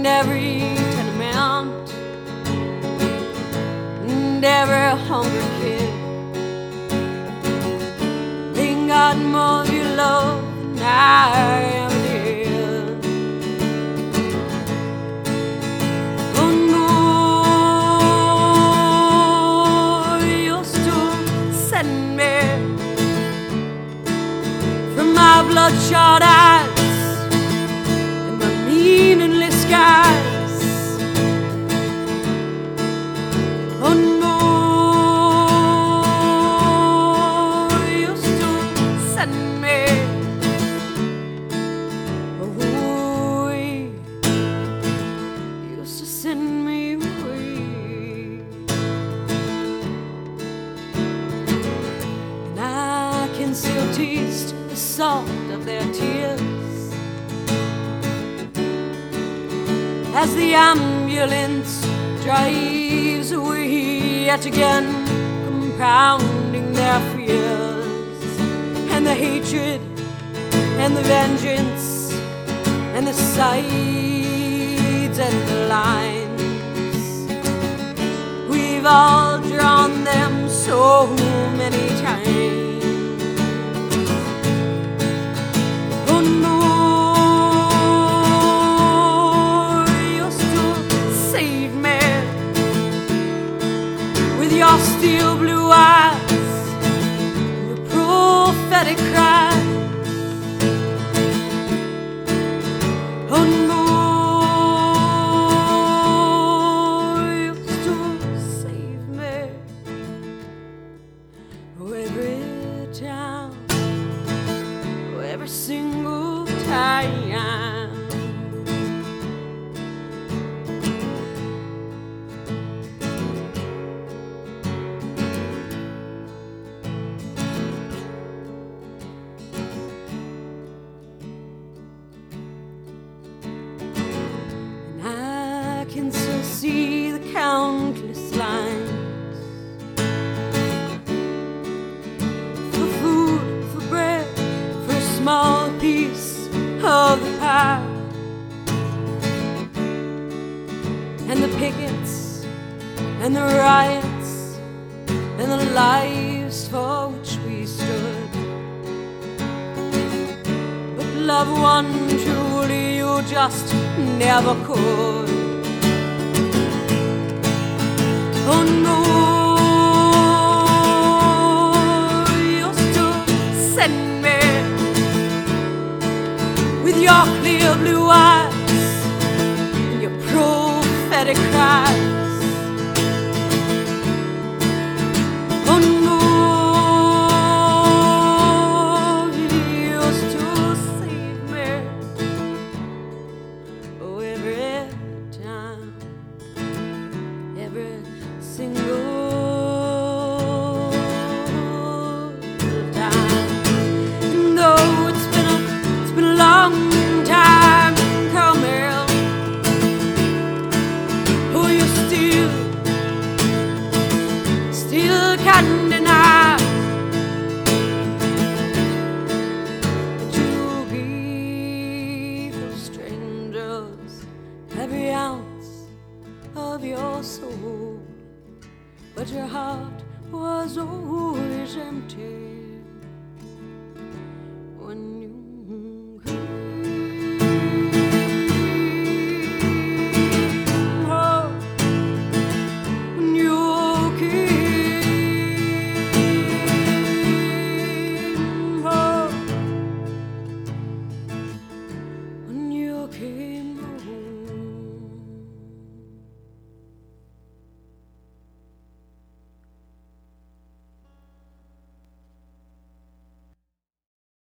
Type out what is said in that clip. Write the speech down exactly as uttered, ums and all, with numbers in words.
in every tenement and every hungry kid. They got more of your love than I ever did. Oh no, you're still setting me from my bloodshot eyes and my meaningless skies. Oh no, you're still setting me away. You used to send me away. And I can still taste the salt of their tears as the ambulance drives away, yet again compounding their fears, and the hatred and the vengeance and the sides and the lines. We've all drawn them so many times. Oh no, you'll still save me with your steel blue eyes, your prophetic cries. Oh no, you'll still save me every time, every single time. And I can still see the countless lines for food, for bread, for a small piece of the pie, and the pickets and the riots and the lives for which we stood. But love one truly you just never could. Oh no, you'll still send me with your clear blue eyes and your prophetic cries. Oh no, you'll still save me oh every time, every single time. And though it's been a, it's been a long time coming, oh, you still, still can't deny that you gave those strangers every ounce of your soul, but your heart was always empty.